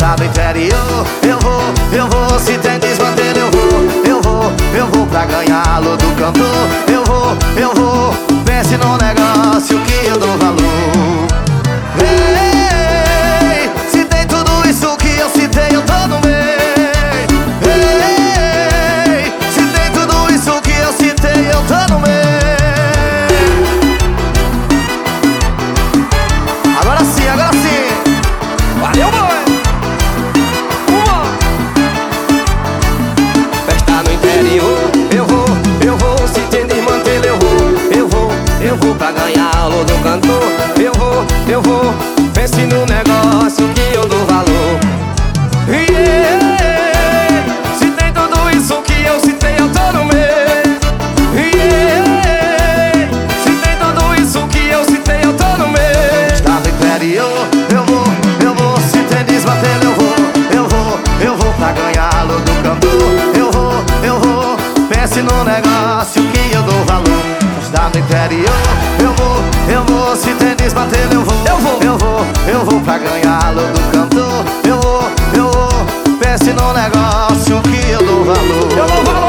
está no interior. Eu vou, se tem desmantelo eu vou pra ganhá-lo do cantor. Eu vou, pense no negócio que eu dou valor. Ei, se tem tudo isso que eu citei, eu tô no meio. Ei, se tem tudo isso que eu citei, eu tô no meio. Agora sim, agora sim. Valeu, boy! Festa no interior, eu vou, se tem desmantelo eu vou pra ganhá-lo do cantor. Eu vou, pense no negócio que eu dou valor. Yeah, se tem tudo isso que eu citei, eu tô no meio. Yeah, se tem tudo isso que eu citei, eu tô no meio. Está no interior, eu vou, se tem desmantelo eu vou pra ganhá-lo do cantor. Eu vou, pense no negócio que eu dou valor. Está no interior, eu vou, se tem desmantelo eu vou pra ganhá-lo do cantor. Eu vou, pense no negócio que eu dou valor.